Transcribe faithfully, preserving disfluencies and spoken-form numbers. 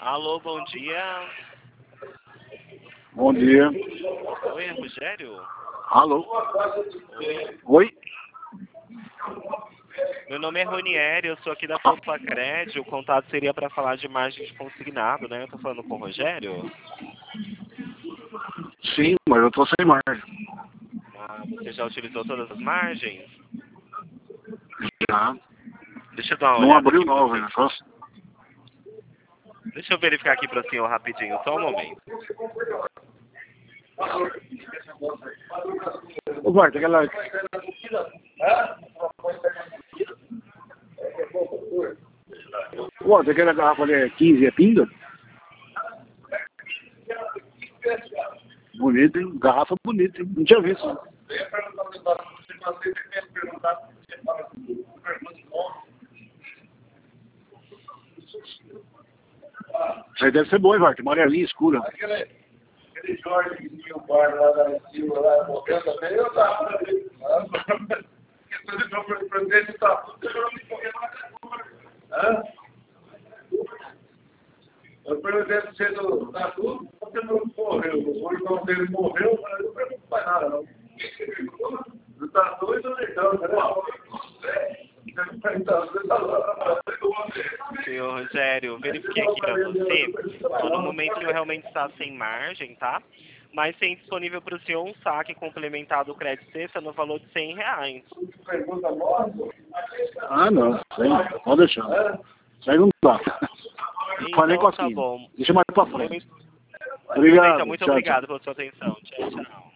Alô, bom dia. Bom dia. Oi, é Rogério? Alô? Oi. Oi? Meu nome é Ronieri, eu sou aqui da Pampa Cred. O contato seria para falar de margem de consignado, né? Eu tô falando com o Rogério? Sim, mas eu tô sem margem. Ah, você já utilizou todas as margens? Já. Deixa eu dar uma Não olhada abriu aqui pra nova, você. né? Só... Deixa eu verificar aqui para o senhor rapidinho, só um momento. Ô, Bart, aquela... Pô, aquela garrafa ali é quinze, é pinga? Bonita, hein? Garrafa bonita, hein? Não tinha visto. Isso aí deve ser bom, hein, Bart? Amarelinha escura. Aquele Jorge que tinha o bar lá da Silva, lá morreu também, eu tava. O presidente está tudo deixando correr na Hã? O presidente cedo está tudo, porque não morreu. O irmão dele morreu, mas não preocupa nada, não. Não está doido, então, né? Senhor Rogério, verifiquei aqui para você. Então, no momento eu realmente está sem margem, tá? Mas tem disponível para o senhor um saque complementado do crédito sexta no valor de cem reais. Ah, não. Isso aí, pode deixar. Isso aí não dá. Falei com Então a tá Kim. bom. Deixa mais pra frente. Obrigado, Obrigado. muito Tchau, obrigado tchau. pela sua atenção. Tchau, tchau.